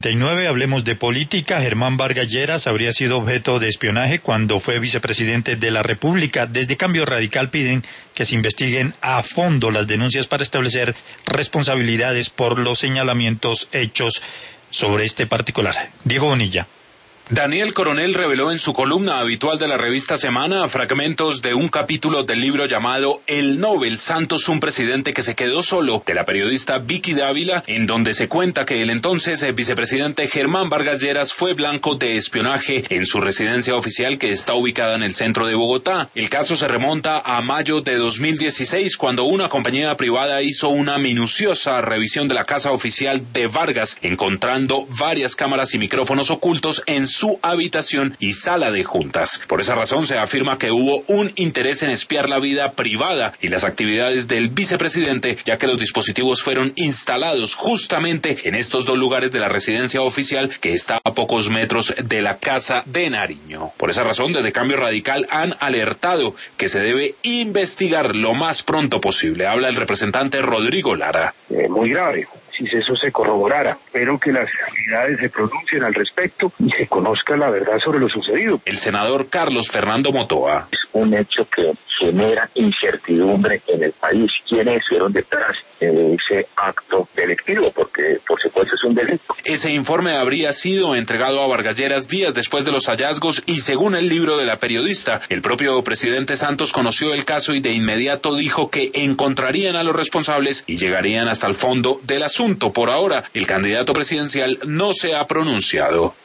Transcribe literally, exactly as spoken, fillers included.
treinta y nueve, hablemos de política. Germán Vargas Lleras habría sido objeto de espionaje cuando fue vicepresidente de la República. Desde Cambio Radical piden que se investiguen a fondo las denuncias para establecer responsabilidades por los señalamientos hechos sobre este particular. Diego Bonilla. Daniel Coronel reveló en su columna habitual de la revista Semana fragmentos de un capítulo del libro llamado El Nobel Santos, un presidente que se quedó solo, de la periodista Vicky Dávila, en donde se cuenta que el entonces vicepresidente Germán Vargas Lleras fue blanco de espionaje en su residencia oficial que está ubicada en el centro de Bogotá. El caso se remonta a mayo de dos mil dieciséis, cuando una compañía privada hizo una minuciosa revisión de la casa oficial de Vargas, encontrando varias cámaras y micrófonos ocultos en su habitación y sala de juntas. Por esa razón se afirma que hubo un interés en espiar la vida privada y las actividades del vicepresidente, ya que los dispositivos fueron instalados justamente en estos dos lugares de la residencia oficial que está a pocos metros de la casa de Nariño. Por esa razón, desde Cambio Radical han alertado que se debe investigar lo más pronto posible. Habla el representante Rodrigo Lara. Eh, muy grave. Si eso se corroborara, pero que las autoridades se pronuncien al respecto y se conozca la verdad sobre lo sucedido. El senador Carlos Fernando Motoa. Es un hecho que genera incertidumbre en el país. ¿Quiénes estuvieron detrás de ese acto delictivo? Porque, por supuesto, es un delito. Ese informe habría sido entregado a Vargas Lleras días después de los hallazgos y, según el libro de la periodista, el propio presidente Santos conoció el caso y de inmediato dijo que encontrarían a los responsables y llegarían hasta el fondo del asunto. Por ahora, el candidato presidencial no se ha pronunciado.